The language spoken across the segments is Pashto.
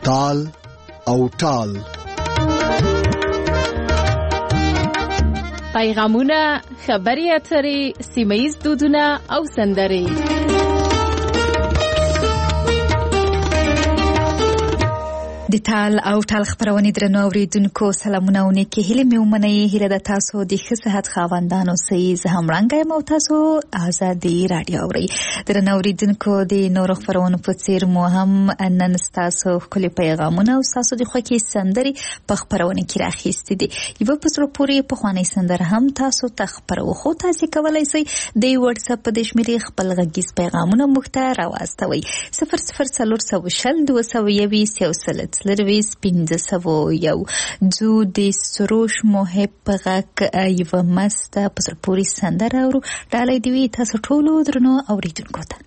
تال او ټال. پیغامونه، خبري اترې، سیمه‌ییز دودونه او سندرې. د تال او ټال خبرونه درنو اوریدونکو سلامونه او نیکی هیله مې ومنئ. هیله د تاسو د ښه صحت خاوندانو سي زهم رنګه مو تاسو آزادي رادیو اوري. درنو اوریدونکو د نورو خبرونو په څیر مو هم نن تاسو خپل پیغامونه او تاسو د خوښي سندري په خبرونه کې راخېستې دي. یو په څلور پورې په خوانې سندر هم تاسو ته خبرو خو تاسو کولای شئ د واتس اپ د شمیرې خپل غږیز پیغامونه مخته راوستوي 00 سلرویس 501 جو د سروش محب غک یو مست په پوری سندره او ډالۍ دی تاسو ټول درنو اوریدونکو ته.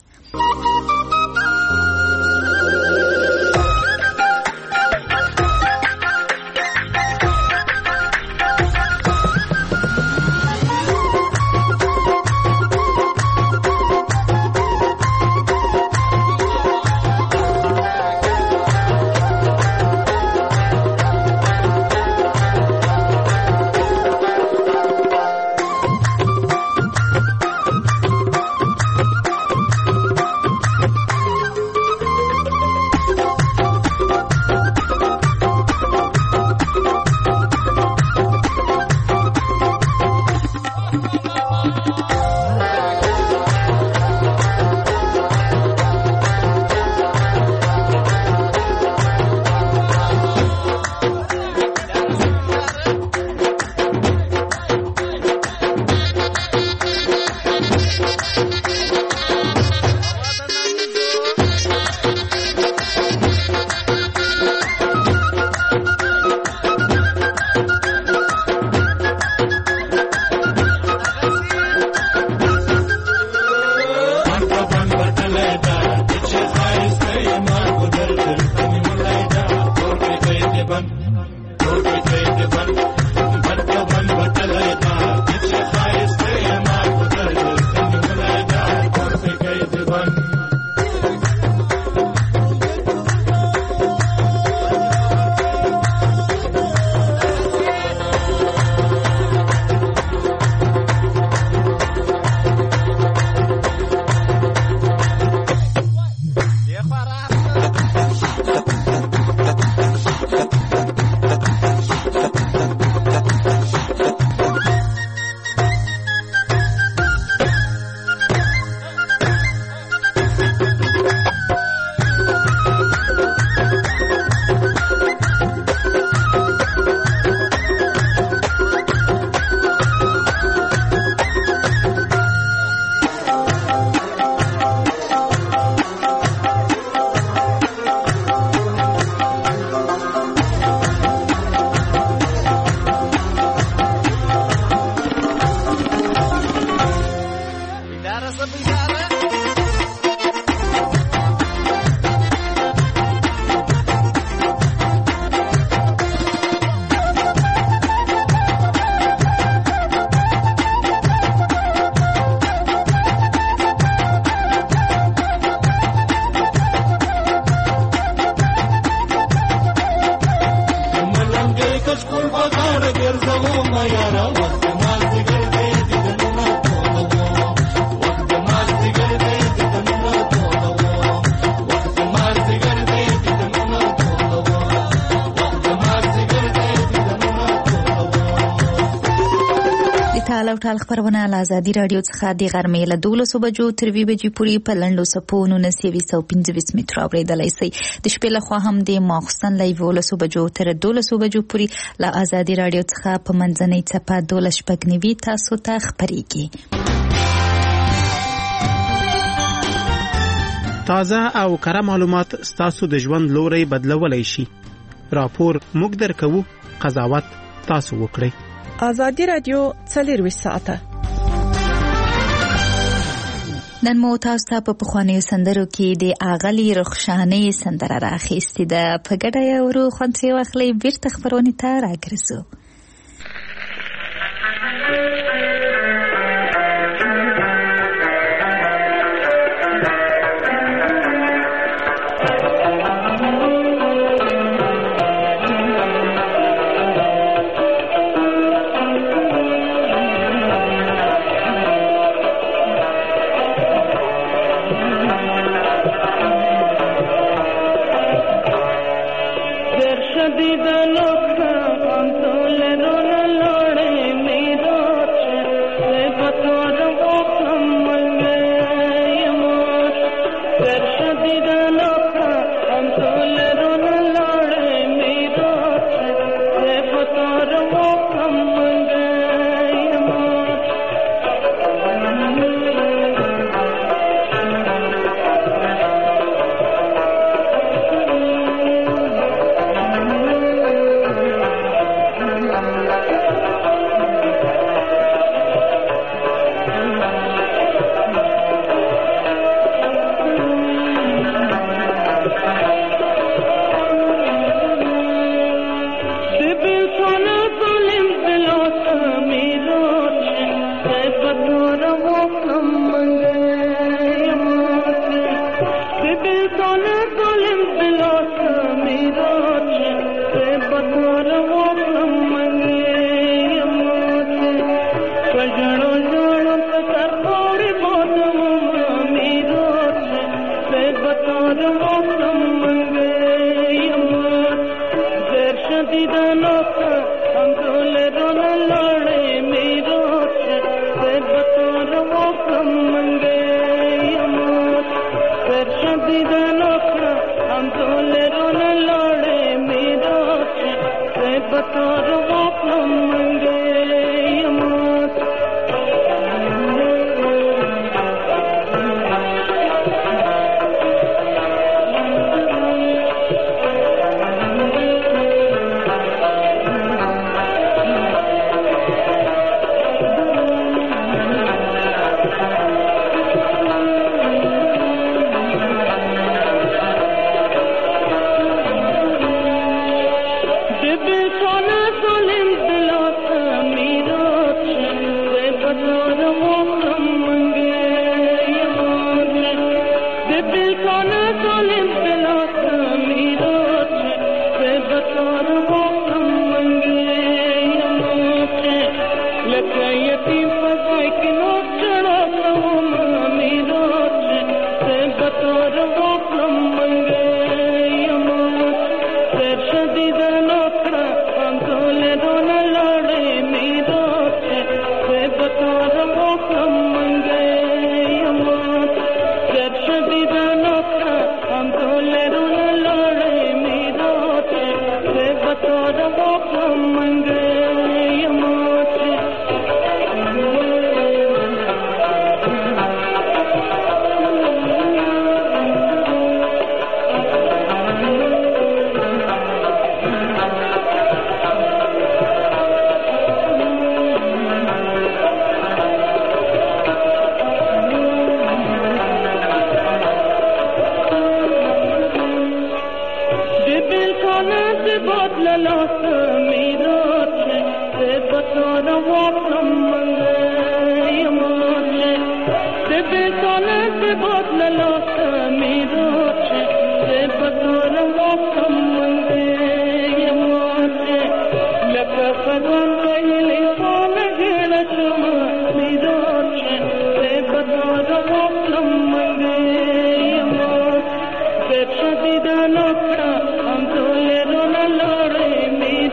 ټال خبرونه له آزادي رادیو څخه د غرمې له 12 بجو تر 2 بجې پورې په لنډو څپو 1925 مترو اورېدلای شئ. د شپې له خوا هم د ماخوستن له 11 بجو تر 12 بجو پورې له آزادي رادیو څخه په منځنۍ څپه 12 تاسو ته خبرېږي. تازه او کره معلومات ستاسو د ژوند لوري بدلولای شي. راپور موږ درکوو، قضاوت تاسو وکړئ. آزادی رادیو 24 ساعته. نن مو تاسو ته په پخوانیو سندرو کې د اغلی رخشانې سندره راخېستې ده. په ګډه یې ورو خوند یې واخلئ. بیرته خبرونې ته راګرځو. Shadi da lokra, am tole rona lore mi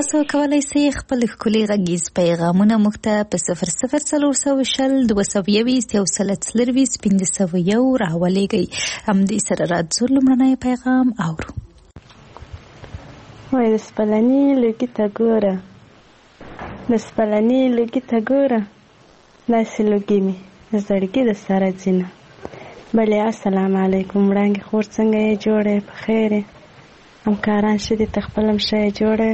تاسو کولای شئ خپل ښکلي غږیز پیغامونه موږ ته په 00420 221 1501 راولېږئ. همدې سره راځو لومړنی پیغام اورو. وای د سپلني لوګي ته ګوره، د سپلني لوګي ته ګوره، داسې لوګي مې زړګي د سره ځینه. بلې السلام علیکم وړانګې خور څنګه یې جوړه په خیر همکاران ښه دي ته خپل هم ښه یې جوړه.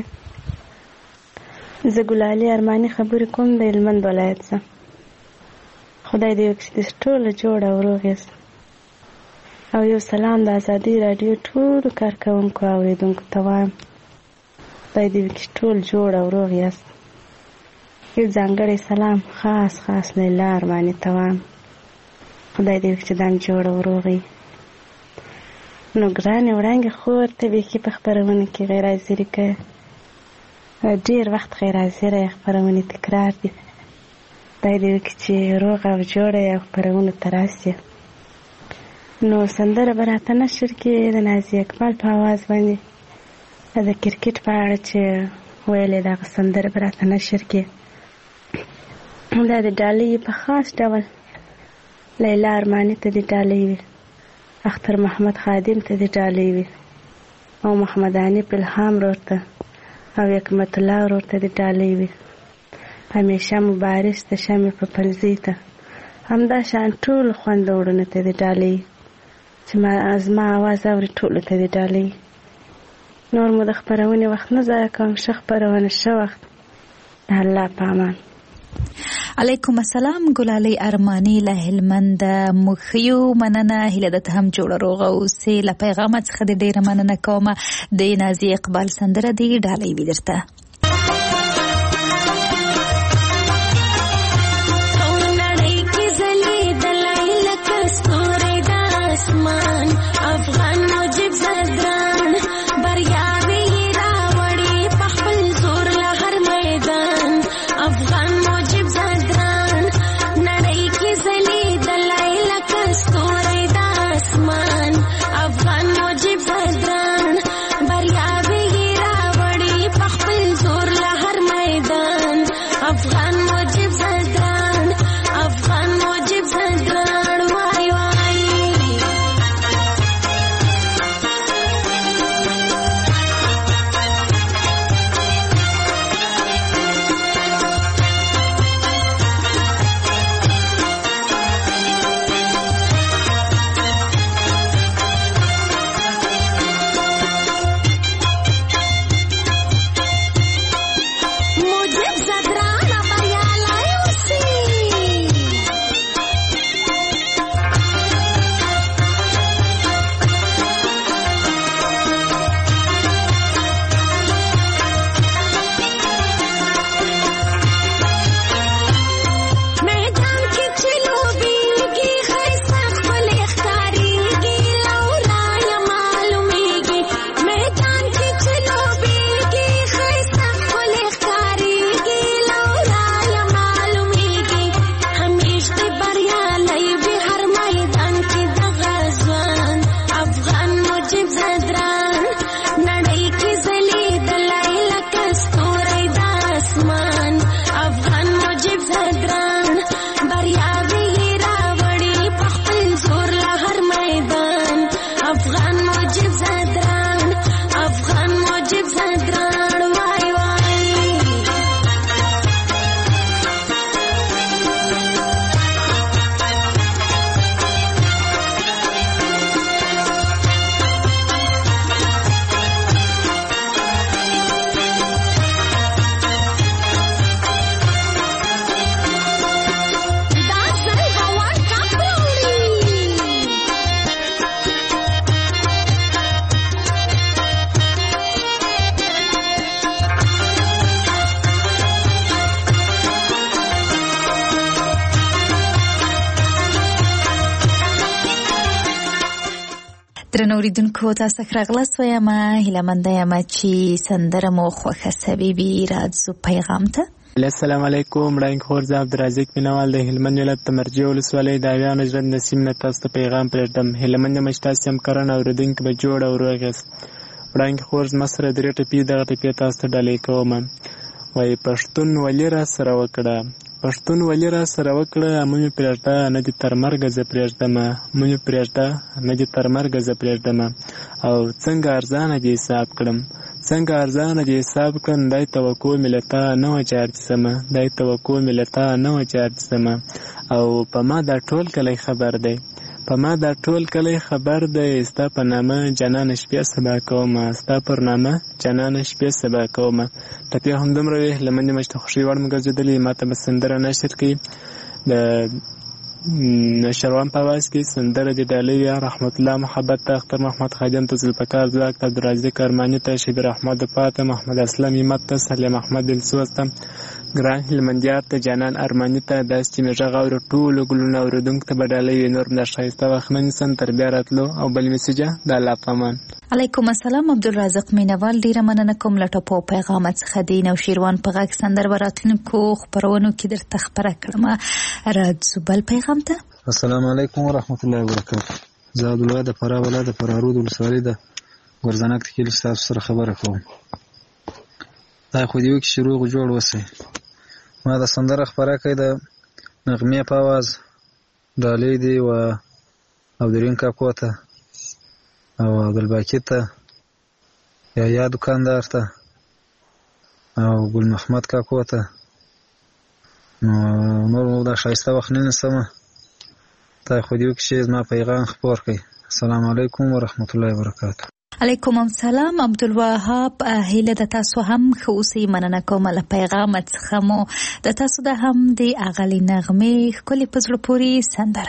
زه ګلالي ارماني خبرې کوم د هلمند ولایت څخه. خدای دې وکړي چې ټوله جوړه او روغ یاست. او یو سلام د ازادي راډیو ټولو کارکوونکو او اورېدونکو ته وایم خدای دې وکړي ټول جوړ او روغ یاست. یو ځانګړی سلام خاص لیلا ارماني ته وایم خدای دې وکړي چې دا جوړ او روغ وي. نو ګرانې وړانګې خور ته بیخي په خپرونه کې غیر حاضري کوې، ډېر وخت غیر حاضره یې، خپرونې تکرار دي. خدای دې وکړي چې روغ او جوړه یې او خپرونو ته راسې. نو سندره به راته نشر کې د نازي اقبال په آواز باندې د کرکټ په اړه چې ویلې دغه سندره به راته نشر کې. دا د ډالۍ په خاص ډول لیلا ارماني ته د ډالۍ وي، اختر محمد خادم ته د ډالۍ وي، او محمد حنیف الهام ورور ته او حکمت الله ورور ته د ډالۍ وي. همیشه مبارز د شمع په پلزۍ ته همدا شان ټول خوند وړونه ته د ډالۍ چې زما آواز اوري ټولو ته د ډالۍ. نور مو د خپرونې وخت نه ضایع کوم، ښه خپرونه ښه وخت. د الله په امان. علیکم السلام ګلالۍ ارماني له هلمند. موږ ښیو مننه، هیله ده ته هم جوړه روغه اوسې. له پیغامه څخه د ډېره مننه کومه. د نازي اقبال سندره دې ډالۍ وي درته. افغان موجب زدران بریاوی راوړي په خپل زور له هر میدان. افغان موجب زدران نړۍ کې ځلېدلی لکه ستوری د اسمان. افغان موجب زدران بریاوی راوړي په خپل زور له هر میدان. افغان موجب زدران، افغان موجب زدران وای وای. درنو اوریدونکو تاسو ته راغلاست وایم، هیله منده یم چې سندره مو خوښه سوي وي. راځو پیغام ته. السلام علیکم وړاندې خور زه عبدالرزاق مینوال د هلمند ولایت د مرجې ولسوالۍ د اویانو ژرند نسیم نه تاسو ته پیغام پرېږدم. هیله منده یم چې تاسو هم کرن اورېدونکي به جوړ او روغ یاست. پړانګ خور زما سره درې ټپې دغه ټپې تاسو ته ډالۍ کوم. وایي پښتون ولې را سره وکړه، پښتون ولې را سره وکړه، مونږ پرېږده نه دي تر مرګه زه پرېږدمه، مونږ پرېږده نه دي تر مرګه زه پرېږدمه. او څنګه ارزانه دې حساب کړم، څنګه ارزانه دې حساب کړم، دای توقع مې له تا نه وه چې ارجسمه، دای توقع مې له تا نه وه چې ارجسمه. او په ما دا ټول کلی خبر دی، په ما دا ټول کلی خبر دی، ستا په نامه جانانه شپې سبا کومه، ستا پر نامه جانانه شپې سبا کومه. ټپې همدومره وې، له منډې مچ ته خوښۍ وړ مې ګرځېدلې. ما ته به سندره نشر کړي د شروان په آواز کې سندره دې ډالۍ وي رحمت الله محبت ته، اختر محمد خادم ته، ذوالفقار ځواک ته، عبدالرازق ارماني ته، شبیر احمد وفا ته، محمد اسلم همت ته، سلیم احمد دلسوز ته، ګران هلمندیار ته، جانان ارماني ته، داسې چې مې غږ اوري ټولو ګلونو اورېدونکو ته به ډالۍ وي. نور دا ښایسته وخت نه نیسم تر بیا راتلو. او بل میسیجه د الله په امان. علیکم السلام عبدالرازق مینوال، ډیره مننه کوم له ټپو پیغام څخه دی. نوشیروان په غږ سندر وراتلونکو خپرونو کې درته خبره کړم. راځو بل پیغام ته. السلام علیکم ورحمت الله وبرکاته. زه عبدالله د فراه ولایت د فرارود ولسوالۍ د ګرزنک د کلي ستاسو سره خبره کوم. دا خو دې وکړي چې روغ جوړ اوسئ. ما د سندره خپره کړې د نغمې په اواز ډالۍ دي و عبدالرحیم کاکو ته او عبدالباقي ته، یا دکاندار ته او ګل محمد کاکو ته. نور مو دا ښایسته وخت نه نیسمه، دا خو دې وکړي چې زما پیغام خپور کړئ. السلام علیکم ورحمت الله وبرکاته. علیکم السلام عبدالوهاب، هیله د تاسو هم ښه اوسئ. مننه کوم له پیغام څخه مو. د تاسو د هم د اغلې نغمې ښکلې په زړه پورې سندره.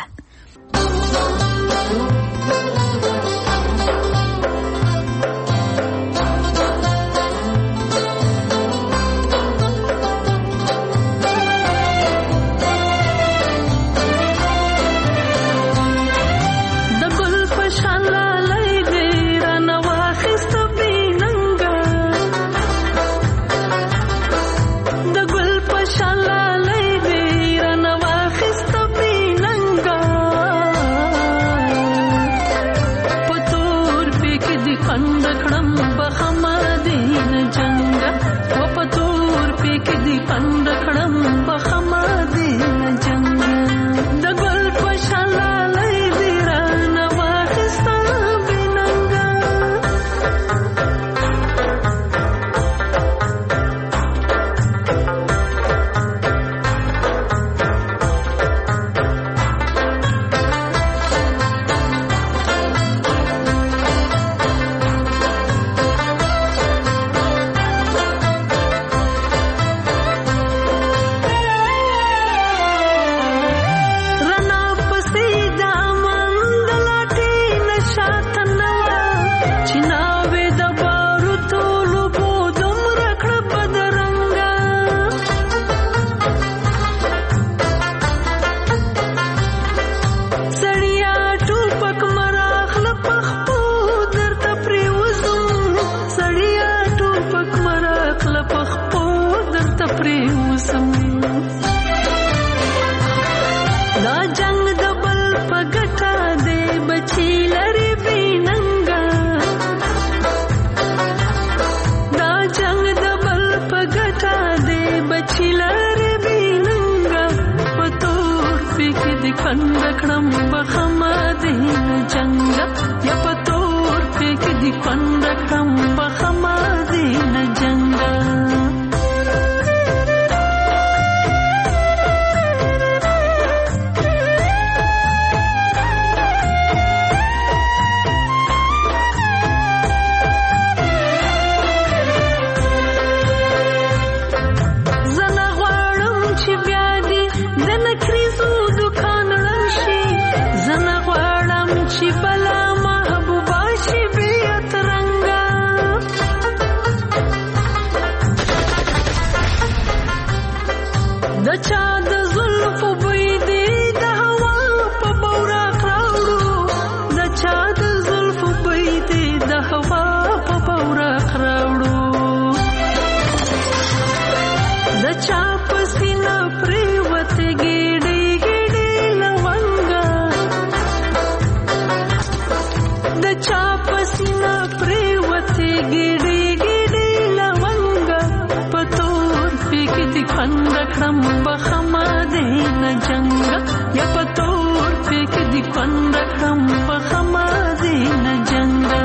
یا پتور فیک دی کنده کم پخمازی نجنگا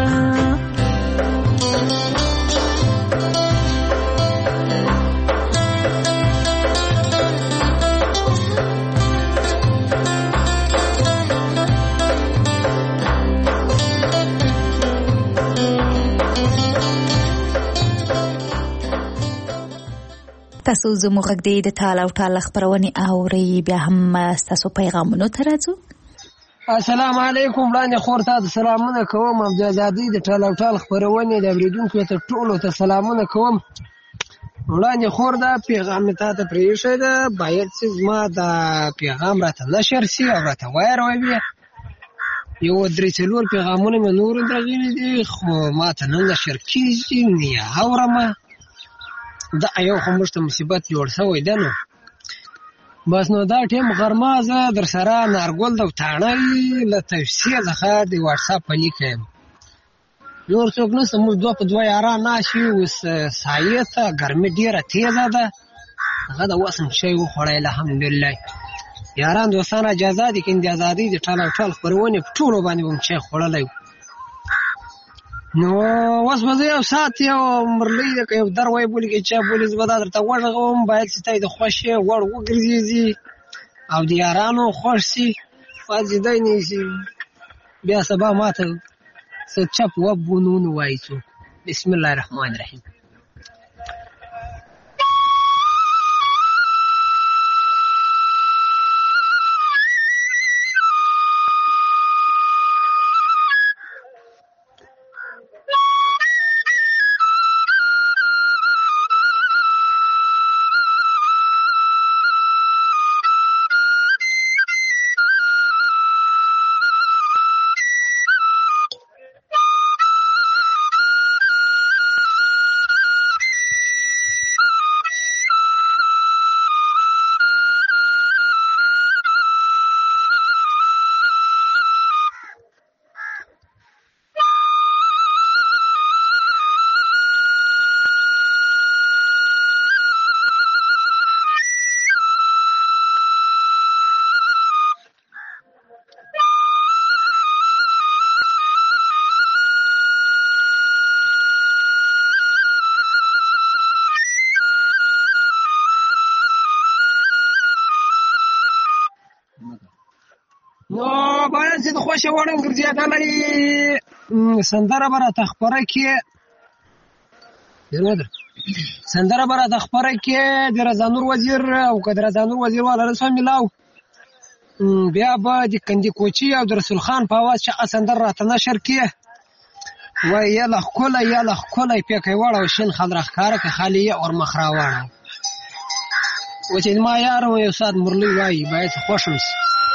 تاسو زموږ غږ د ټال او ټال خبرونه اوري بیا هم تاسو پیغامونه ترځو. السلام علیکم وړاندې خور ته سلامونه کوم. عبد العزادی د ټال او ټال خبرونه د اوریدونکو ته ټولو ته سلامونه کوم. وړاندې خور دا پیغام ته پریښه ده باید چې ما دا پیغام راته نشر شي او راته وایروي. یو درې څلور پیغامونه مې نور درغلي دي خو ما ته نه نشر کیږي نه اورم. دا یو خو مشته مصیبت جوړ شوی دی نو بس نو دا ټیم غرمه زه در سره نارګل د تاڼۍ له توصیه څخه د واتساپ په لیکم نور څوک نشته موږ دوه په دوه یاران ناشي اوس سایه ته ګرمي ډېره تیزه ده هغه د وسم شی وخوړی الحمدلله یاران دوستان اجازه دي که د ازادۍ د ټال او ټال خپرونې په ټولو باندې به م شی خوړلی نو اوس به زه یو ساعت یو مرلۍ ده که یو در وایي بولي که چا بولي زه به دا درته وغږوم باید چې ته یې د خوښې وړ وګرځېږي او د یارانو خوښ شي فاجدی نه شي بیا سبا ما ته څه چپ وب ونه وایي څوک. بسم الله الرحمن الرحیم. نو باید چې د خوښې وړ ګرځېدلی سندره به راته خپره کړې سندره به راته خپره کړې د رضانور وزیر او که د رضانور وزیر والا رسول ملاو بیا به د کندي کوچي او د رسول خان په اواز چې سندره راته نشر کړې وایي یله ښکلی یله ښکلی پیکی واړه شین خال راښکاره که خالي یې اور مخ راواړه و چې ما یار یو ساعت مرلۍ وایي باید خوښ شي.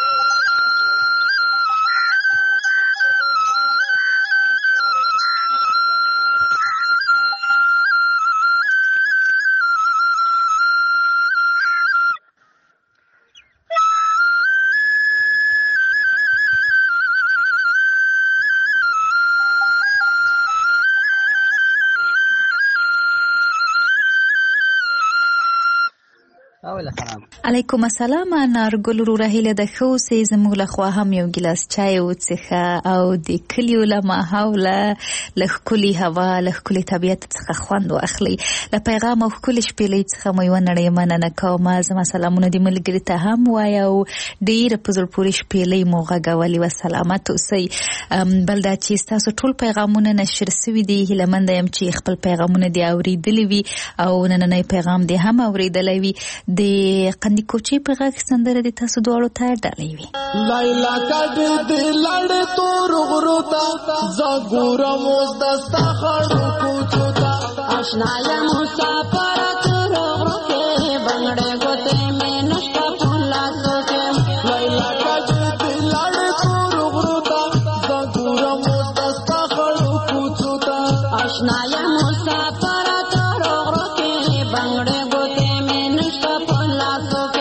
علیکم السلام نارګل وروره هیله ده ښه اوسئ زموږ لخوا هم یو ګیلاس چای وڅښه او د کلیو له ماحوله له ښکلي هوا له ښکلي طبیعت څخه خوند واخلئ. له پیغام او ښکلي شپېلۍ څخه مو یوه نړۍ مننه کومه. زما سلامونه دې ملګري ته هم وایه او ډېره په زړه پورې شپېلۍ مو غږولې وه. سلامت اوسئ. بل دا چې ستاسو ټول پیغامونه نشر سوي دي هیلهمنده یم چې خپل پیغامونه دې اورېدلي وي او نننی پیغام دې هم اورېدلی وي. د قندي کوچي په غږ سندره د تاسو دواړو ته ډالۍ وي. لایلا کډ دې لړ تور غرو ته زګورم اوس دستا خړو کوچو ته آشنا یم مسافر تور غرو کې بنگړې ګوتې مې نشته پولا سوکې لایلا کډ دې لړ تور غرو ته زګورم اوس دستا خړو کوچو ته آشنا یم مسافر تور غرو کې بنگړې ګوتې مې نشته پولا سوکې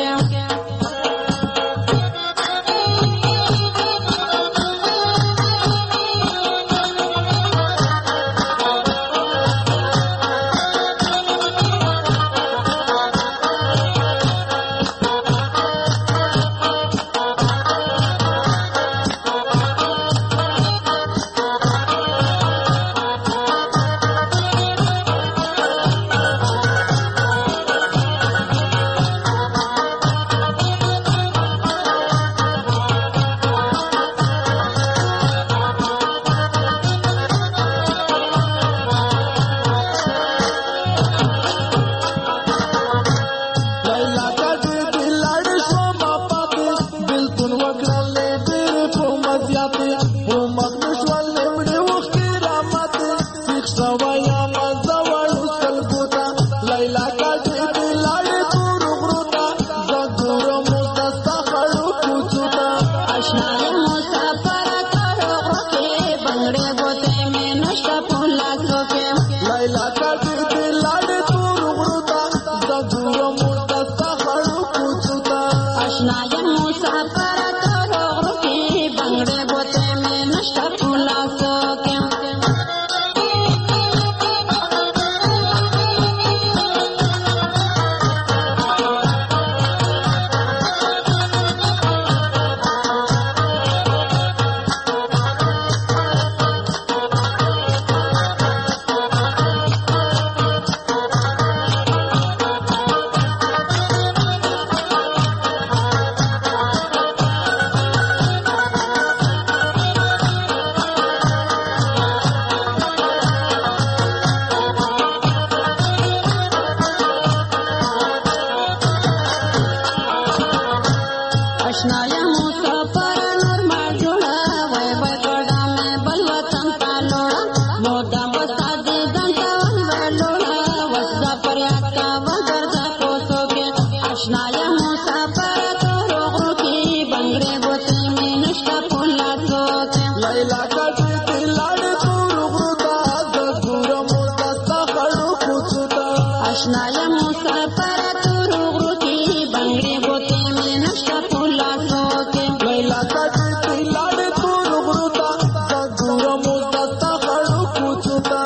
مسافر نورمال جوړه وای وای ګډه مې بل وطن ته لوړه مودام بستا دې ځان ته ولوړه وسدا پریاد کا وګرځه کوڅو کې آشنا یم مسافر تور غرو کې بنگړې بوتې مې نشته پولاسو کې لیلا کټې دې لاړ تور غرو ته زګورم دستا خړو کوڅو ته آشنا یم مسافر تور غرو کې بنگړې بوتې مې نشته پولاسو کې لیلا کټې دې لاړ تور غرو ته زګورم دستا خړو کوڅو ته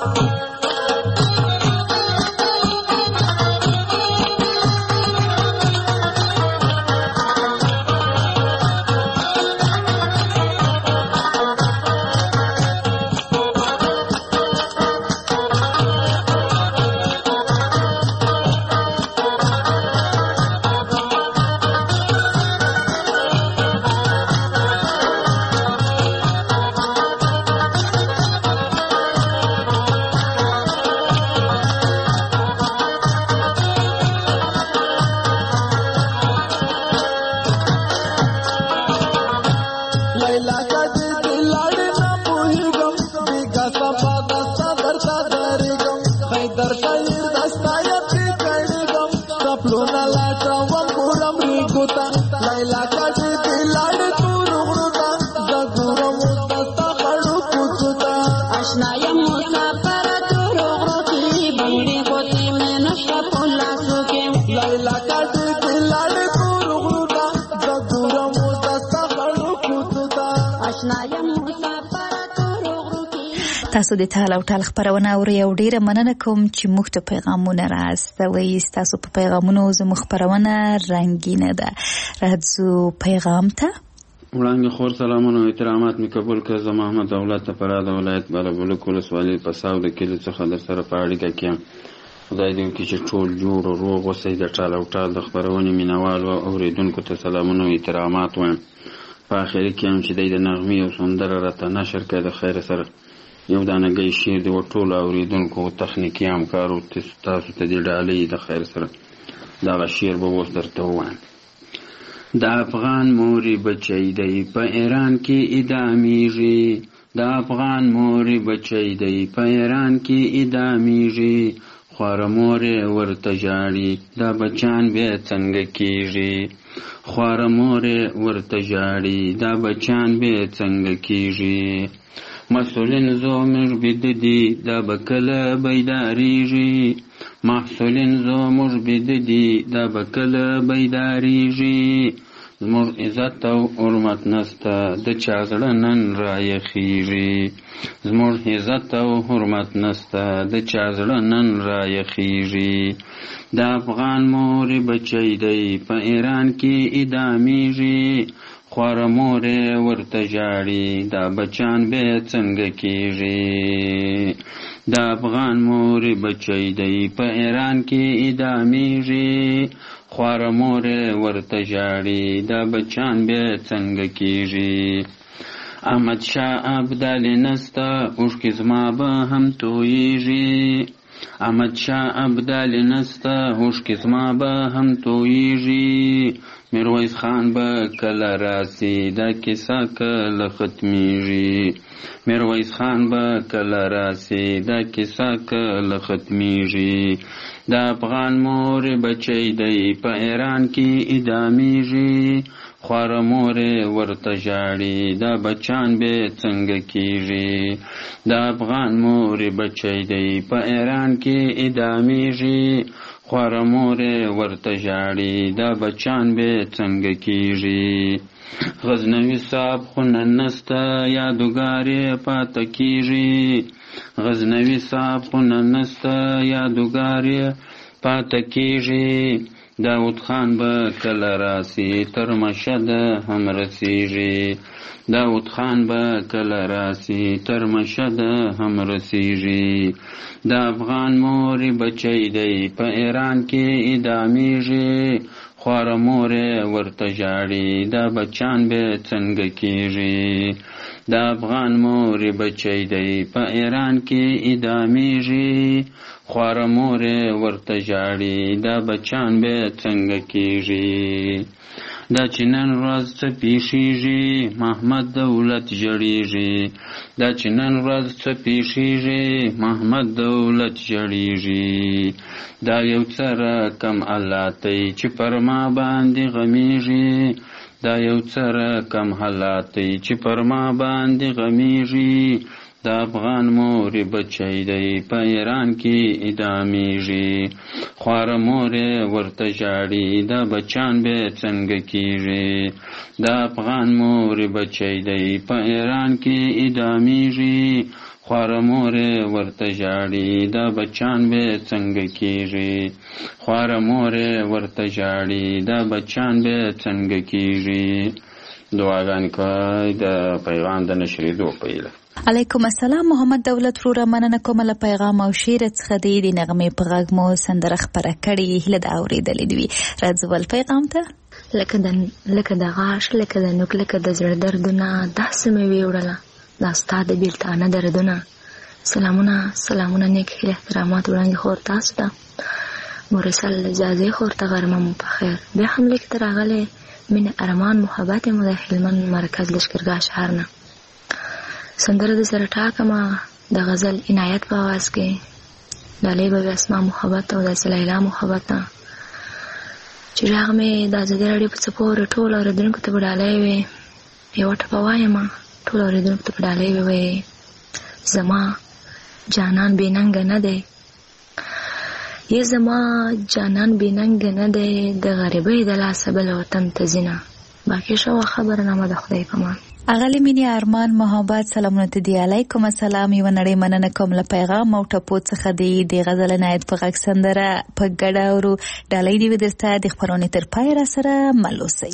لیلا کټې دې لاړ نه پوهېږم بیګا سبا دستا درته درېږم حیدر شاعر دستا یتې کړېږم سپلونه لاټوم ګورم ریګو ته لیلا کټې دې لاړ تور غرو ته زه ګورم اوس دستا خړو کوڅو ته آشنا یم مسافر تور غرو کې بنگړې بوتې مې نشته پولاسو کې لیلا کټې دې لاړ تور غرو ته زه ګورم اوس دستا خړو کوڅو ته آشنا یم مسافر تور غرو کې تاسو د تال او ټال خبرونه اورئ او ډیره مننه کوم چې موږ ته پیغامونه راستوئ. تاسو په پیغامونو زموږ خبرونه رنګینه ده. راځو پیغام ته. وړاندې خور سلامونه او احترامات مې قبول کړه. زه محمد دولت تپرا د ولایت بالابلوک ولسوالۍ په ساو د کلي څخه در سره په اړیکه کې یم. خدای دې وکړي چې ټول جوړ او روغ اوسئ. د ټال او ټال د خپرونې مینوالو او اورېدونکو ته سلامونه او احترامات وایم. په آخري کې هم چې دی د نغمې او سندره راته نشر کړی د خیر سره یو دانګی شعر دی و ټولو اورېدونکو او تخنیکي همکارو تاسو ته دې ډالۍ د خیر سره دغه شعر به اوس درته ووایم. د افغان مورې بچی دی په ایران کې ادامېږي د افغان مورې بچی دی په ایران کې ادامېږي خواره مورې ورته ژاړي دا بچان بیا څنګه کېږي خواره مورې ورته ژاړي دا بچان بیا څنګه کېږي مسئولین زموږ بیده دي دا به کله بیداریږي محصولین زموږ بیده دي دا به کله بیداریږي زموږ عزت او حرمت نسته د چا زړه نن رایخیږي زموږ عزت او حرمت نسته د چا زړه نن رایخیږي د افغان مورې بچی دی په ایران کې ادامېږي خواره مورې ورته ژاړي دا بچان بیا څنګه کېږي د افغان مورې بچی دی په ایران کې ادامېږي خواره مورې ورته ژاړي دا بچان بیا څنګه کېږي احمد شاه ابدالي نسته اوښکې زما به هم تویېږي احمد شاه ابدالي نسته اوښکې زما به هم تویېږي میرویس خان به کله راسي دا کیسه کله ختمیږي میرویس خان به کله راسي دا کیسه کله ختمیږي د افغان مورې بچی دی په ایران کې ادامېږي خواره مورې ورته ژاړي دا بچان بیا څنګه کېږي د افغان مورې بچی دی په ایران کې ادامېږي خواره مورې ورته ژاړي دا بچان بیا څنګه کېږي غزنوي صاحب خو نن نسته یادګار یې پاته کېږي غزنوي صاحب خو نن نسته یادګار یې پاته کېږي داود خان به کله راسي تر مشهد هم رسیږي داود خان به کله راسي تر مشهد هم رسیږي د افغان مورې بچی دی په ایران کې ادامېږي خواره مورې ورته ژاړي دا بچان بیا څنګه کېږي د افغان مورې بچی دی په ایران کې ادامېږي خواره مورې ورته ژاړي دا بچان بیا څنګه کېږي دا چې نن ورځ څه پیښیږي محمد دولت ژړیږي دا چې نن ورځ څه پیښیږي محمد دولت ژړیږي دا یو څه رقم الله تی چې پر ما باندې غمیږي دا یو څه رقم حالات دی چې پر ما باندې غمیږي دا افغان مور بچی دی په ایران کې ادامیږي خواره مور ورته ژاړي دا بچان به څنګه کیږي دا افغان مور بچی دی په ایران کې ادامیږي خواره مور ورته ژاړي دا بچان به څنګه کیږي خواره مور ورته ژاړي دا بچان به څنګه کیږي دعاګانې کوي د پیغام د نشریدو په هیله. علیکم السلام محمد دولت وروره، مننه کوم له پیغام او شعر څخه د نغمې په غږ مو سندره خپره کړې هیله د اورېدلې دوی راځول پیغام ته لکه د غاښ لکه د نوک لکه د زړه دردونه داسې مې ویوړله دا ستا د بیلتانه دردونه. سلامونه نیک هیله احترامات وړاندې خور تاسو ته مرسل اجازه خور ته غرمه مو په خیر. بیا هم لیک ته راغلی مینه ارمان محبت مو د هلمند مرکز لشکرګاه شهر نه. سندره د سره ټاکمه د غزل عنایت په آواز کې ډالۍ به اسما محبت او د سلیلا محبت چې راغ مې د ازادي راډیو په څپور ټول اوریدونکو ته ډالۍ وي یو ټپه وایم ټول اوریدونکو ته ډالۍ وي زما جانان بیننګ نه دی یې زما جانان بیننګ نه دی د غریبۍ د لاسه بل وطن ته ځینه. باقي شو خبرنامه د خدای په امان. اغلی مینی ارمان محبت سلامونه ته دی. علیکم السلام یو نړۍ مننه کوم له پیغام او ټپو څخه دی د غزل عنایت په غږ سندره په ګډه ورو ډالۍ دی ودرته د خبرونه تر پای را سره ملوسي.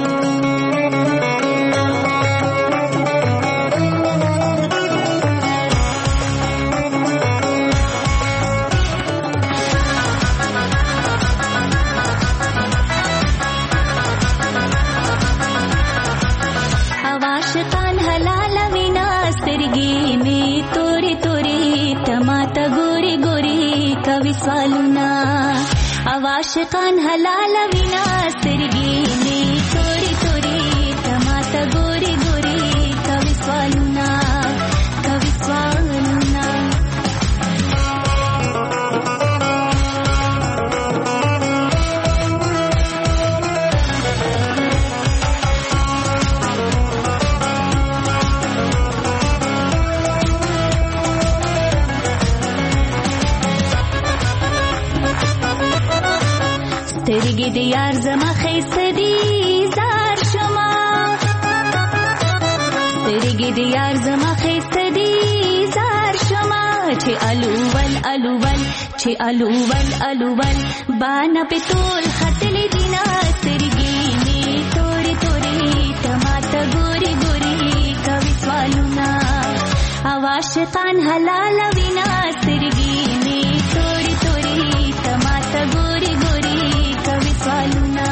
سوالونه عاشقان حلال وینا سترګې می توري توري تماته ګوري ګوري کوي سوالونه سترګې د یار زما خیسته دي زار شما سترګې د یار زما خیسته دي زار شما چې الوول بانا په ټول خطلې دینا سترګې می توري توري تماته ګوري ګوري کوي سوالونه عاشقان حلال وینا سترګې می توري توري تماته ګوري ګوري کوي سوالونه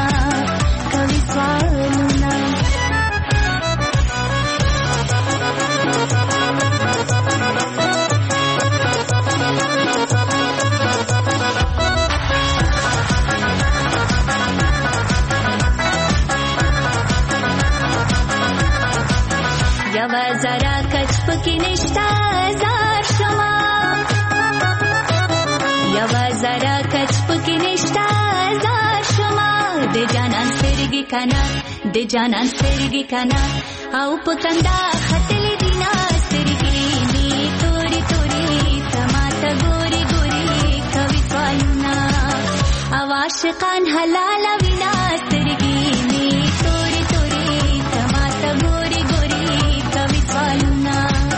یوا زرا کچ پکې نشتا زار شما یوا زرا کچ پکې نشتا زار شما د جانان سترګې کنا او پکندا خطلې دینا سترګې می توري توري تماته ګوري ګوري کوي سوالونه عاشقان حلال وینا سترګې می توري توري تماته ګوري ګوري کوي سوالونه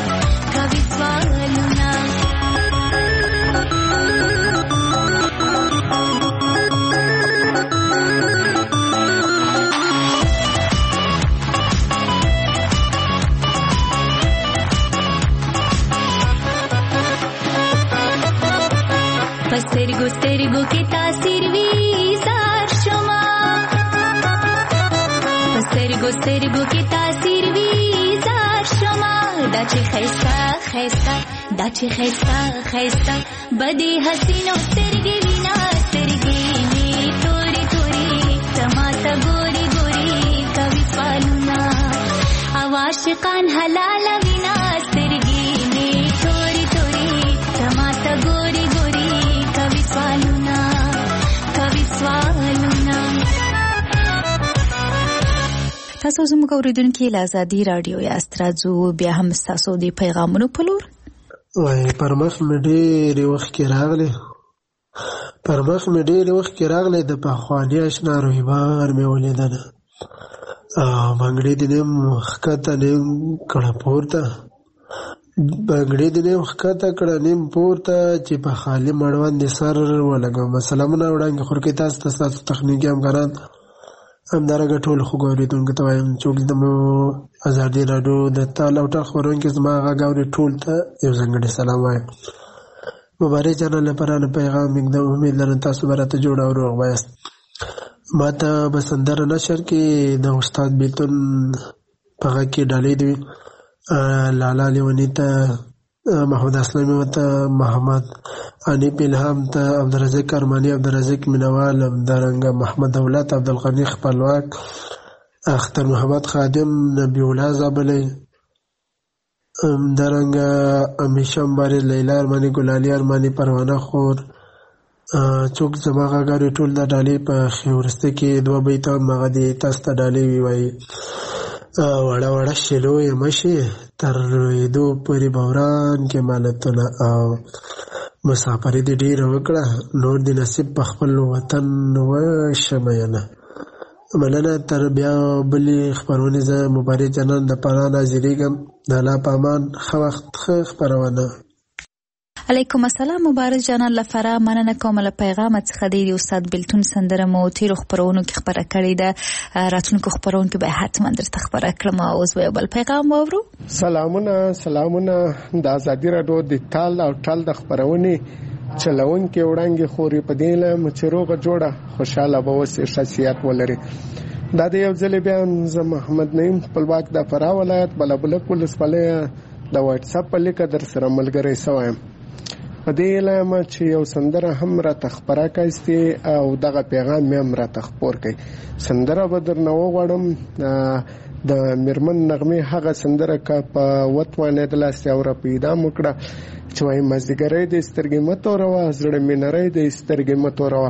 سترګو کې تاثیر وی زار شما سترګو کې تاثیر وی زار شما دا چې خیستا بدی حسینو سترګې وینا سترګې می توري توري تماته ګوري ګوري عاشقان حلال وینا سترګې می توري توري تماته ګوري ګوري کوي سوالونه تاسو زموږ اوریدونکي له ازادي رادیو یاست. راځو بیا هم ستاسو د پیغامونو په لور. وای پر مخ مې ډېرې وخت کې راغلی د پخواني اشنا رویبار مې ولیدله. بنګړې دې نیم ښکته نیم کړه پورته چې په خالي مړوند دې سر ولګوم. سلامونه وړاندې خورکې تاسو ته ستاسو تخنیکي همکاران همدارنګه ټول خوږ اورېدونکو ته وایم څوک د ازادي راډیو د تال او ټال خپرونکي زما غږ اوري ټول ته یو ځانګړی سلام وایم. مبارک چینل لپاره نه پیغام میږدم. امید لرم تاسو به راته جوړ او روغ وایاست. ما ته به سندره نشر کې د استاد بیلتون په غږ کې ډالۍ دی لالا لیوني ته محمد اسلامي ته محمد انیب الهام ته عبدالرزاق ارماني عبدالرزاق مینوال همدارنګه محمد دولت عبدالغني خپلواک اختر محمد خادم نبی الله زابلی همدارنګه امیشه مبارز لیلا ارماني ګلالي ارماني پروانه خور څوک زما غاګاري ټول د ډالۍ په خورسته کې دوه بیت مغه دي تاسو ته ډالۍ وی وړه وړه شلو یې مشي تر دو پوری بوران کې مالتونه او مسافرې دې ډېر وکړه نور دې نصیب په خپل وطن وشمینه مننه. تر بیا بلې خپرونې زه مبارک جنان د پانا ناظریږم د الله په امان ښه وخت ښه خپرونه. علیکم السلام مبارک جانان لپاره مننه کوم له پیغام څخه د استاد بیلتون سندره مو تیر خبرونو کې خبره کړې ده راتلونکو خبرونو کې به حتما درته خبره کړم. اوس به بل پیغام واورو. سلامونه د ازادي راډیو د تال او ټال د خبرونې چلونکي وړاندې خوري په دې له مچروغه جوړه خوشاله به وسه شخصیت ولري. دا د یو ځل بیا زه محمد نعیم خپلواک د فراه ولایت بلبلک ولسوالۍ د واتس اپ په لیکه در سره ملګری سوایم. په دې علامه چې یو سندره هم را تخبره کایستی او دغه پیغام مې هم را تخبور کوي. سندره به درنه وغواړم د میرمن نغمې هغه سندره که په وتوانې د لاس اوره پیدا مکړه چې وایي مازدیګری د سترګې مه توروه زړه مې نری د سترګې مه توروه.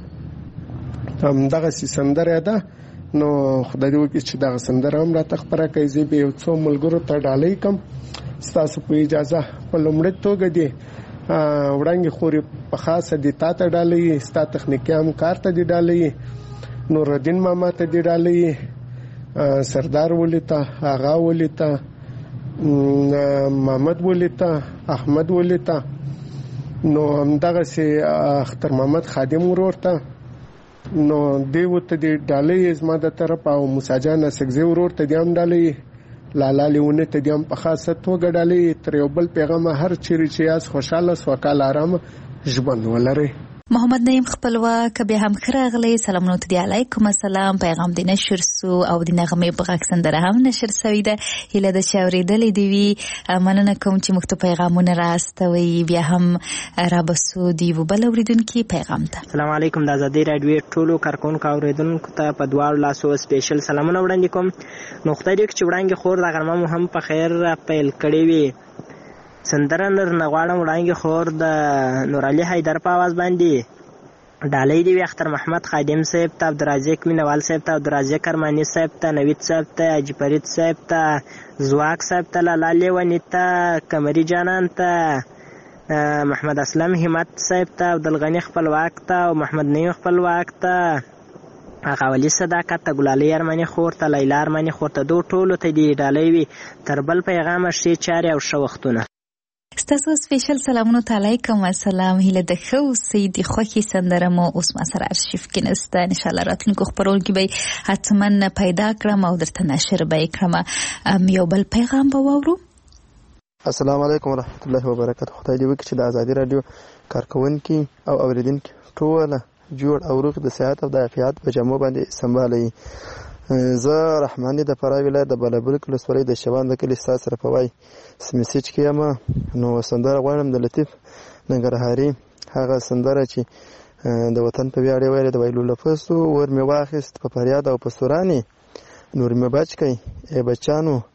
همدغسې سندره ده. نو خدای دې وکړي چې دغه سندره هم را تخبره کوي. زه به یو څو ملګرو ته ډالۍ کړم. ستاسو په اجازه په لومړۍ توګه دې وړاندې خوري په خاصه دې تا ته ډالۍ ستا تخنیکي همکار ته دې ډالۍ نور الدین ماما ته دې ډالۍ سردار ولی ته آغا ولی ته محمد ولی ته احمد ولی ته نو همدغسې اختر محمد خادم ورور ته نو دې ورته دې ډالۍ زما د طرف او موسی جان اسکزي ورور ته دې هم ډالۍ لالا لیونه ته دې هم په خاصه توګه ډالۍ تر یو بل پیغام هر چیرې چې یاست خوشحاله سوکاله ارام ژوند ولرئ. محمد نعیم خپلواک بیا هم ښه راغلی. سلامونه ته دی. علیکم السلام. پیغام دې نشر سو او د نغمې په غږ سندره هم نشر سوې ده. هیله ده چې اورېدلې دې وي. مننه کوم چې موږ ته پیغامونه راستوئ. بیا هم رابسو د یو بل اورېدونکي پیغام ته. السلام علیکم. د ازادي راډیو ټولو کارکونکو اورېدونکو ته په دواړو لاسو سپیشل سلامونه وړاندې کوم. نو خدای دې چې وړاندې خور د غرمه مو هم په خیر پیل کړې وي. سندره نر نغواړم وړاندې خور د نور علي حیدر په आवाज باندې ډالۍ دی اختر محمد خادم صاحب ته عبدالرزاق مینوال صاحب ته عبدالرزاق ارماني صاحب ته نوید صاحب ته حاجی فرید صاحب ته زواک صاحب ته لالا لیونی ته قمري جانان ته محمد اسلم همت صاحب ته عبدالغني خپلواک ته او محمد نعیم خپلواک ته اغاولی صداقت ته ګلالي ارماني خور ته لیلا ارماني خور ته دو ټولو ته دی ډالۍ وي. تر بل پیغامه ښې چارې او ښه وختونه. ستاسو سپیشل سلامونه ته علیکم السلام. هیله ده ښه اوسئ. د خوښې سندره مو اوس ما سره ارشیف کې نسته. انشاءالله راتلونکو خپرونو کې به حتما پیدا کړم او درته نشر به یې کړم. یو بل پیغام به واورو. السلام علیکم ورحمت الله وبرکاته. خدای دې وکړي چې د ازادي راډیو کارکونکي او اوریدونکي ټوله جوړ او روغ د صحت او د عافیت په جامو باندې سمبالي. زه رحماني د فراه ولایت د بلبلک ولسوالۍ د شوان د کلي ستاسو سره په وای میسیج کې یم. نو سندره غواړم د لطیف ننګرهاري هغه سندره چې د وطن په ویاړ ویل د ویلو لفظو ور مې واخیست په فریاد او په سوراني نور مې بچ کړئ ای بچانو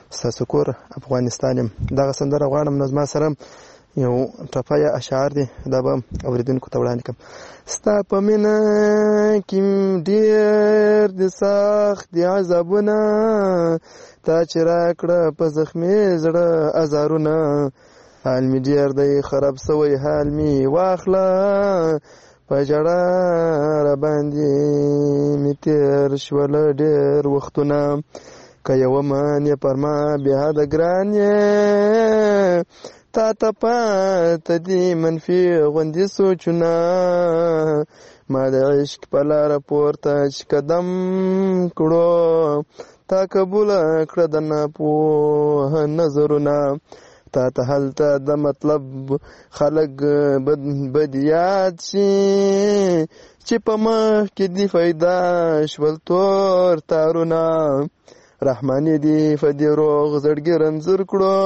ستاسو کور افغانستان یم. دغه سندره غواړم نو زما سره یو ټپه یا اشعار دي دا به اورېدونکو ته وړاندې کړم. ستا په مینه کې ډېر د سخت دي عذابونه تا چې راکړه په زخمي زړه ازارونه حال مې ډېر دی خراب سوی حال مې واخله په ژړا راباندې مې تېر شول ډېر وختونه که یوه من یې پر ما بېحده ګران یې تا ته پاته دي منفي غوندې سوچونه ما د عشق په لاره پورته چې قدم کړو تا قبوله کړه د ناپوه نظرونه تا ته هلته د مطلب خلک بد یاد شي چې په مخ کې دي فایده شول تور تارونه رحماني دي فدي روغ زړګي رنځور کړو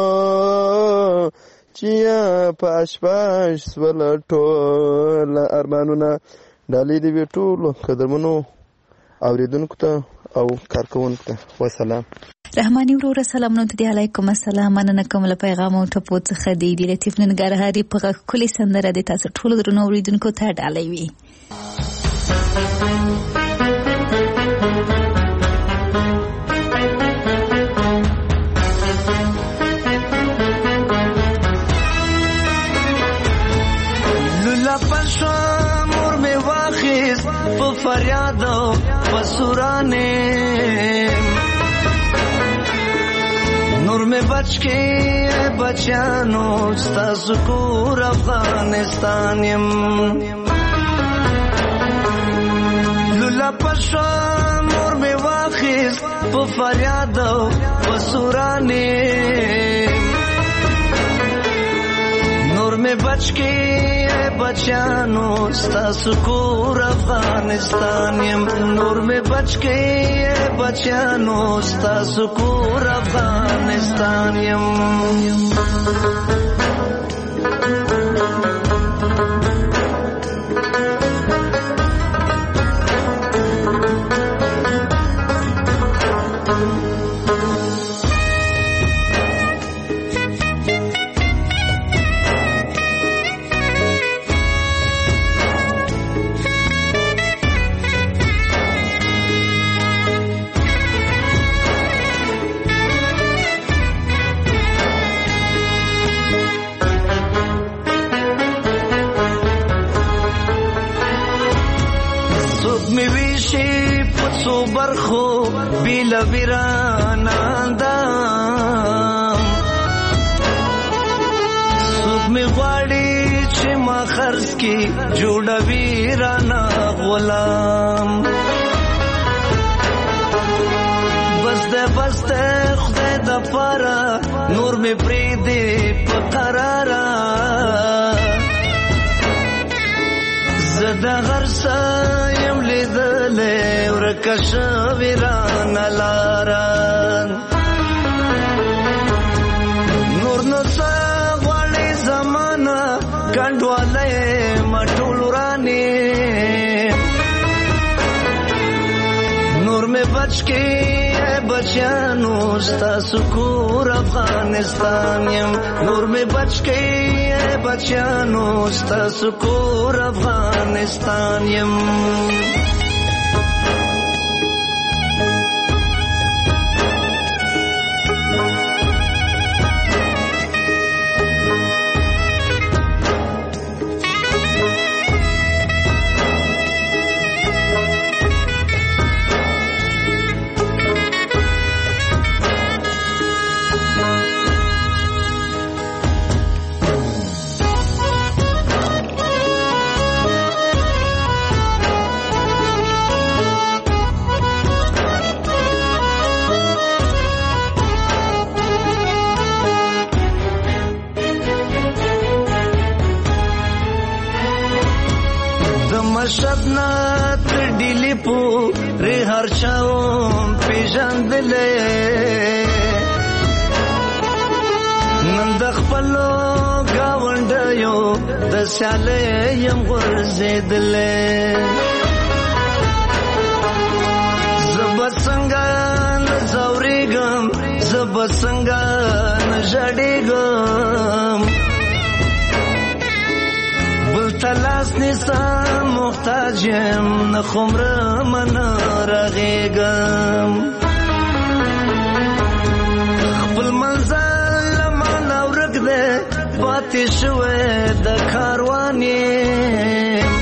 چې په اشپاش سول ټول ارمانونه ډالۍ دې وي ټولو قدرمنو اوریدونکو ته او کارکوونکو ته. وسلام. رحماني وروره سلامونه ته دي. علیکم السلام. مننه کوم له پیغام او ټپو څخه دی لطیف ننګرهاري په ښکلې سندره د تاسو ټولو درنو اوریدونکو ته ډالۍ وي. فریاد و سرانے نور میں بچ کے بچانو ستاسو کور افغانستان یم لولا پشا نور میں واخیز په فریاد و سرانے نور میں بچ کے بچانو ستاسو کور افغانستان یم نور میں بچ کے بچانو ستاسو کور افغانستان یم برخو بیل ویرانا سوک می غواړي چې ما خرڅ کی جوړ ویرانا غلام بس ده خدای د پاره نور می پری دی په قرارا زدا غرسا یم لیدلې ورکش ویران لاران نور نو سا غواړي زمانہ کندواله مټول رانی نور میں بچ کے بچانو ستاسو کور افغانستان یم نور میں بچ کے بچانو ستاسو کور افغانستان یم شبنا تر ډیلی پو ری هر چاوم پیژندلې نن د خپلو گاونډیو د سیالې یم ورزیدلې زب څنګه زورېږم زب بسنگا نژړېږم بل تلاس نیسم محتاج یم نه خمرم نه رغېږم خپل منزل له مانه ورک دی پاتې شوی د کاروان یم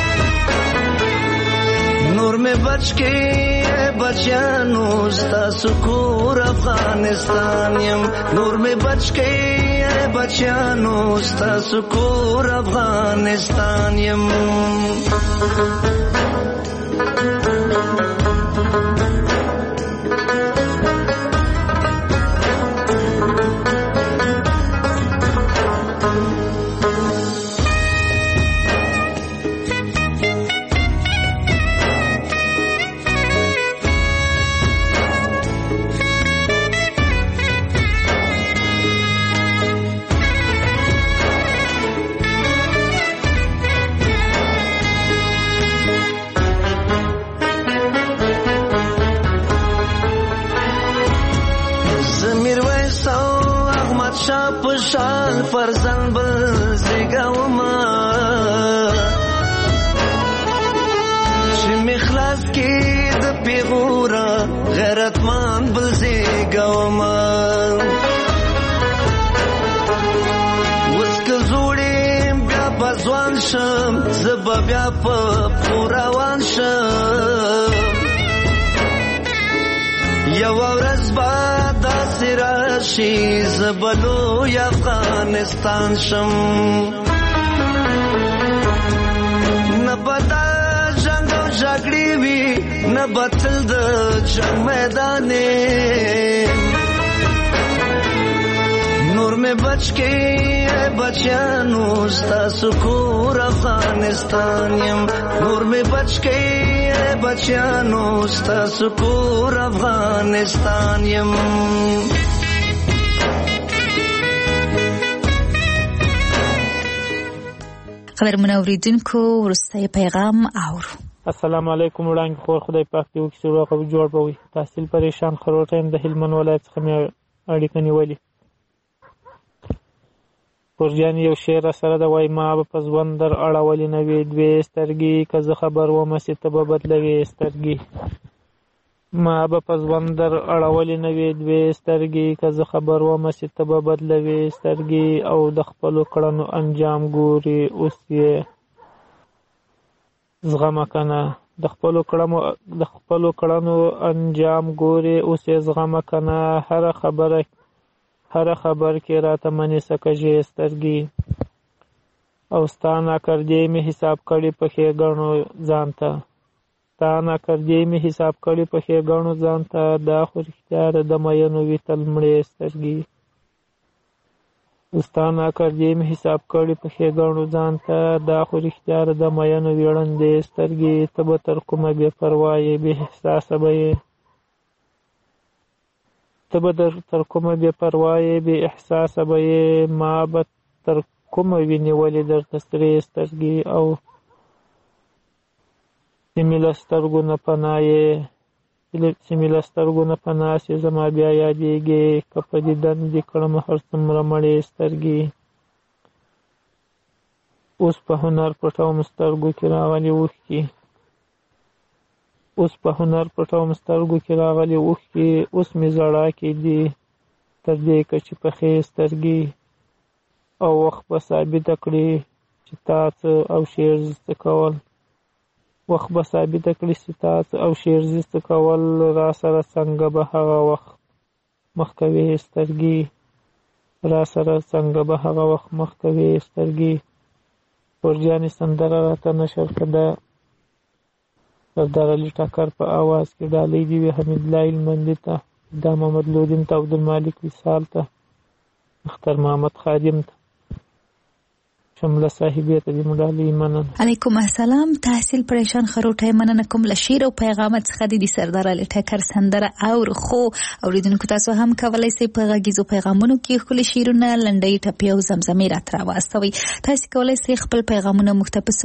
نور مې بچ کې بچیانو ستاسو کور افغانستان یم نور مې بچ کې بچیانو ستاسو کور افغانستان یم شال فرزند بل زیګاوما چې مخلاص کې د پیغورا غیرتمان بل زیګاوما وسک زوړې بیا بزوان شم زب بیا په پوراوان شم یو ورځ بعد راشي زبلو یا افغانستان شم نه بدا جنگ او جګړې وي نه بتل د جنگ میدان نور مې بچ کې بچیانو ستاسو کور افغانستان یم نور مې بچ کې بچیانو ستاسو کور افغانستان یم قدرمن اوریدونکو وروستی پیغام اورو. السلام علیکم وړاندې خور خدای پاک دې وکړي چې روغ او جوړ به وي. تحصیل پریشان خروټه یم د هلمند ولایت څخه مې اړیکه نیولې. پرجان یو شعر سره د وای ما به په ژوند در اړولې نه وې دوې سترګې که زه خبر ومه چې ته به بدلوې سترګې ما به په ژوند در اړولې نه وې دوې سترګې که زه خبر ومه چې ته به بدلوې سترګې او د خپلو کړنو انجام ګورې اوس یې زغمه کنه د خپلو کړنو انجام ګورې اوس یې زغمه کنه هر خبر کې راته منې سکجې سترګې او ستا ناکردې مې حساب کړي په ښېګڼو ځان ته ستا ناکردې مې حساب کړي په ښېګڼو ځان ته دا خو رښتیا ده د مینو وي تل مړې سترګې ستا ناکردې مې حساب کړي په ښېګڼو ځان ته دا خو رښتیا ده د مینو وي ړندې سترګې ته به تر کومه بې پروا یې بې احساسه به یې ته به تر کومه بې پروا یې بې احساسه به یې ما به تر کومه وي نیولې درته سرې سترګې او سیمې له سترګو نه پناه سې زما بیا یادېږې که په دیدن دې کړم هر څومره مړې سترګې اوس په هنر پټوم سترګو کې راغلي اوښکې اوس مې زړه کې دي تر دې کچې پخې سترګې او وخت به ثابته کړي چې تا څه او شعر زه کول را سره څنګه به هغه وخت مخ کوې سترګې پرجانې سندره راته نشر کړه سردار علي ټکر په آواز کې ډالۍ دي وي حمید الله هلمندي ته دا محمد لودین ته عبدالمالک وصال ته اختر محمد خادم ته شمله صاحبې ته دې مډالۍ مننه. علیکم السلام. تحصیل پریشان خروټه مننه کوم له شعر او پیغامات څخه د سردار علي ټکر سندره او خو اوریدونکو تاسو هم کولای شئ په غږیزو پیغامونو کې خپل شعرونه لنډۍ ټپې او زمزمې راته راواستوئ. تاسو کولای شئ خپل پیغامونه مختب 004221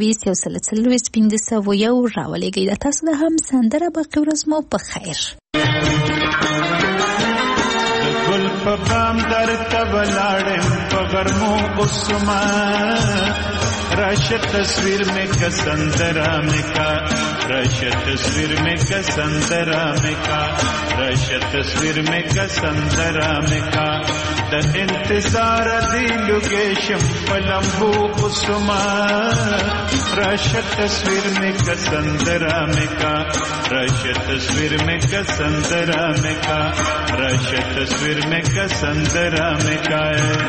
راولېږئ. تاسو د هم سندره باقي ورځ مو په خیر. گل په بام درته ولاړم په غرمو اوسما راشه تصویر میں کا سندرا میں کا راشه تصویر میں کا سندرا میں کا راشه تصویر میں کا سندرا میں کا د انتظار دی لوکیشن پلمبو اوسما راشه تصویر میں کا سندرا میں کا راشه تصویر میں کا سندرا میں کا راشه تصویر میں کا سندرا میں کا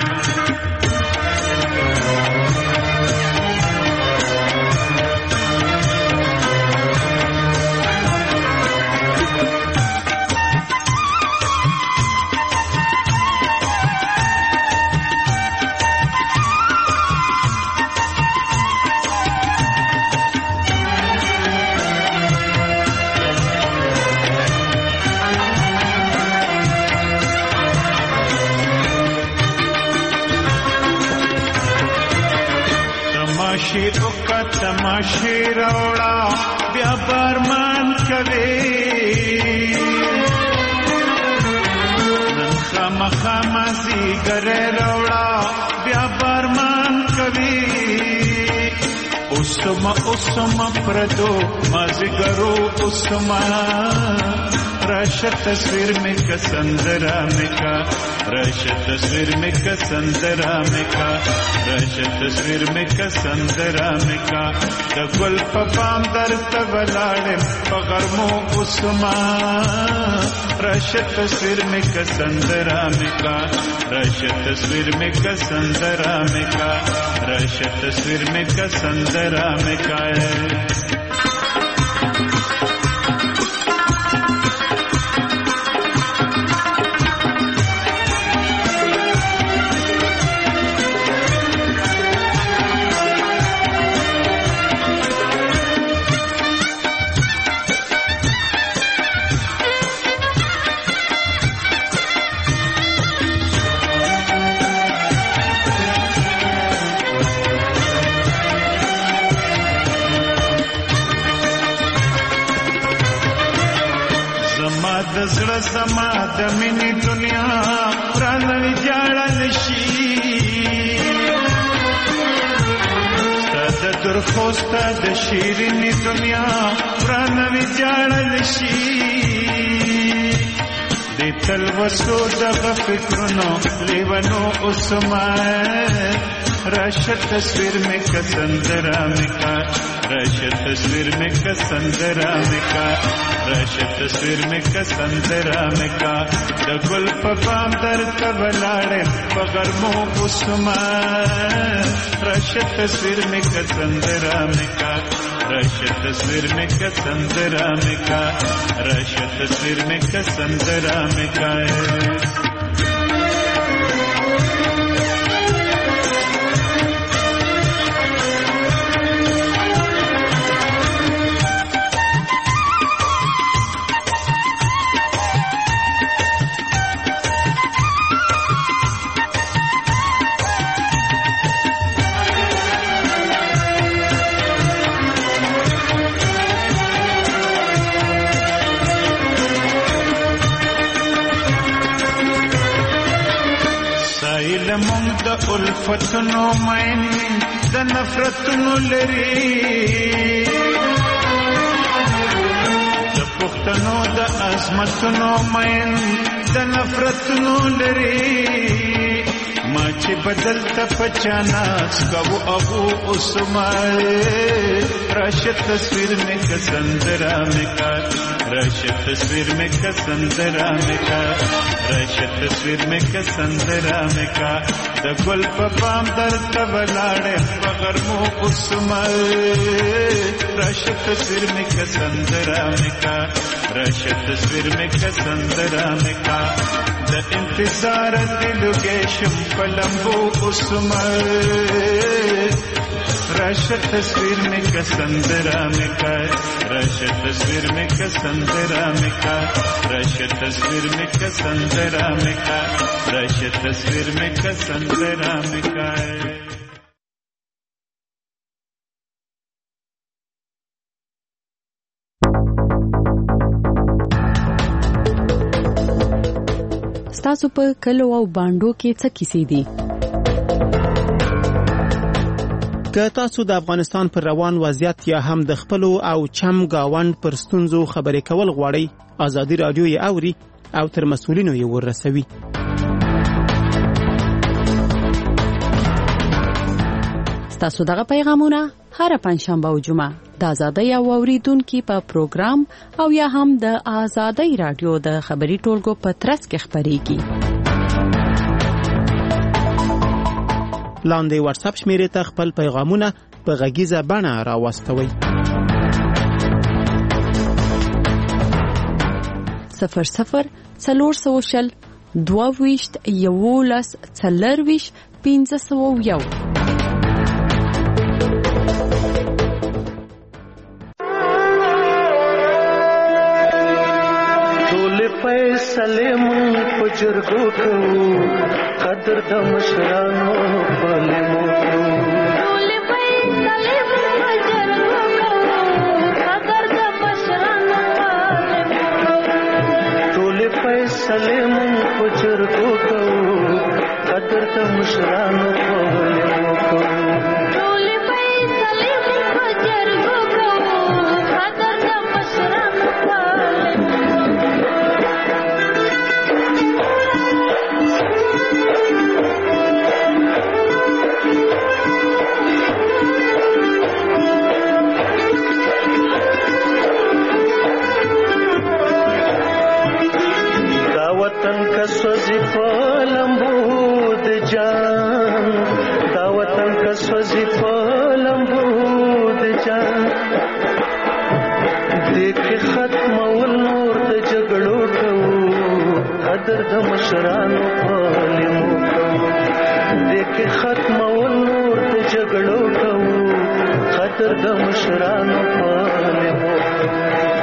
تماشی روڑا بیا بارمان کوي نن خامخا زیګره روڑا بیا بارمان کوي اوسما پردو مازیګرو اوسما راشه تصویر میں کا سندرا میں کا راشه تصویر میں کا سندرا میں کا راشه تصویر میں کا سندرا میں کا د ګل په پام درته ولاړم په غرمو اوسما راشه تصویر میں کا سندرا میں کا راشه تصویر میں کا سندرا میں کا راشه تصویر میں کا سندرا میں کا زما د مینې دنیا رانه جاړل شي ستاسو درخواست د شیرینې دنیا رانه جاړل شي د تلوسو دغه فکرونو لیونو اوسما راشه تصویر میں کا سندرا میں کا راشه تصویر میں کا سندرا میں کا راشه تصویر میں کا سندرا میں کا د ګل په بام درته ولاړم په غرمو اوسما راشه تصویر میں کا سندرا میں کا راشه تصویر میں کا سندرا میں کا راشه تصویر میں کا سندرا میں کا الفتنو مین د نفرتنو لري د پښتنو د عظمتنو مین د نفرتنو لري ما چې بدل ته پچانا سکو ابو عثمان راشه تصویر میں کا سندرا میں کا راشه تصویر میں کا سندرا میں کا راشه تصویر میں کا سندرا میں کا د ګل په پام درته ولاړم په غرمو عثمان راشه تصویر میں کا سندرا میں کا راشه تصویر میں کا سندرا میں کا د انتظار دلو گیشم پلمبو عثمان راشه تصویر میں کا سندرا میں کا راشه تصویر میں کا سندرا میں کا راشه تصویر میں کا سندرا میں کا راشه تصویر میں کا سندرا میں کا ستاسو په کلو او باندو کې څه کیسې دي؟ که تاسو د افغانستان پر روان وضعیت یا هم د خپلو او چم گاوند پر ستونزو خبرې کول غواړئ، آزادي رادیو یې اوري او تر مسؤلینو یې ورسوي. ستاسو دغه پیغامونه هر پنځشنبه او جمعه د آزادۍ او اوریدونکو په پروګرام او یا هم د آزادۍ رادیو د خبري ټولګو په ترڅ کې خبريږي. لاندې واتس اپ شمیرې ته خپل پیغامونه په غږیزه بڼه راوستوئ. 00 400 22 11 40 501. فیصله مون پجرګو کوو قدر د مشرانو پلمو ټول فیصله مون پجرګو کوو قدر د مشرانو پلمو ټول فیصله مون پجرګو کوو قدر د مشرانو پلمو ټول فیصله مون پجرګو کوو قدر د مشرانو پلمو وطن کا سوزی پلمبو د جان دا وطن کا سوزی پلمبو د جان دیکھ ختم ول نور د جګړو کوو قدر د مشرانو پلمو کوو دیکھ ختم ول نور د جګړو کوو قدر د مشرانو پلمو